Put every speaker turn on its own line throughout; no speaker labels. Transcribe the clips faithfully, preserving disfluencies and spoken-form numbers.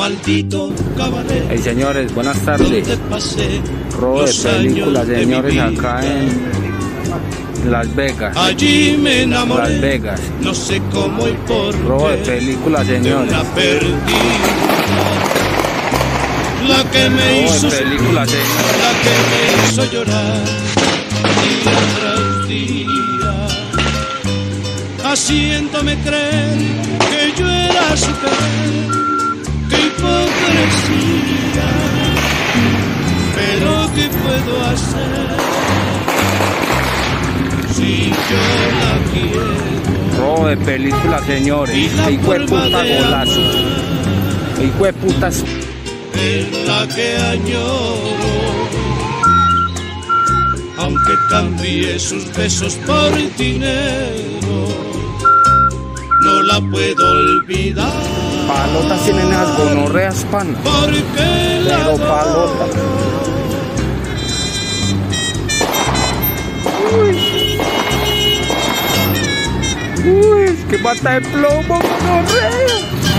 Maldito cabaret.
Hey señores, buenas tardes. Robo de películas, señores, acá en Las Vegas.
Allí me enamoré.
Las Vegas.
No sé cómo y por qué.
Robo de películas, señores.
De una perdida. La que me
Robo
hizo
de películas, señores.
La que me hizo llorar día tras día, haciéndome creer que yo era su querer. ¡Qué hipocresía! Pero ¿qué puedo hacer si yo la quiero?
Robo de películas, señores. Hijo de puta golazo. Hijo de puta.
Es la que añoro, aunque cambie sus besos por dinero, no la puedo olvidar.
Palotas tienen esas gonorreas, pana. Pero palota. Uy. Uy, es que mata de plomo, gonorrea.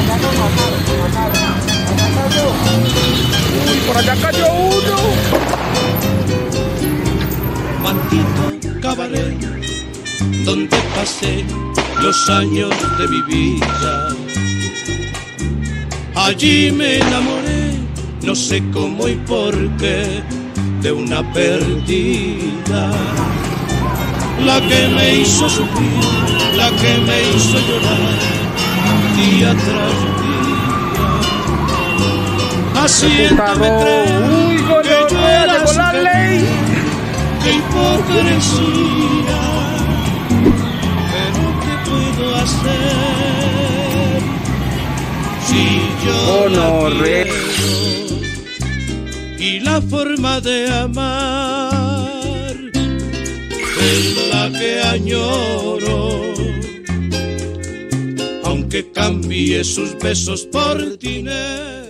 Uy, por allá cayó uno.
Maldito cabaret, donde pasé los años de mi vida. Allí me enamoré, no sé cómo y por qué, de una perdida. La que me hizo sufrir, la que me hizo llorar, día tras día, haciéndome creer
Uy,
que yo era
llegó
su
la ley.
¡Qué hipocresía! Pero ¿qué puedo hacer si yo
Oh,
la
no,
quiero?
re.
Y la forma de amar es la que añoro, aunque cambie sus besos por dinero.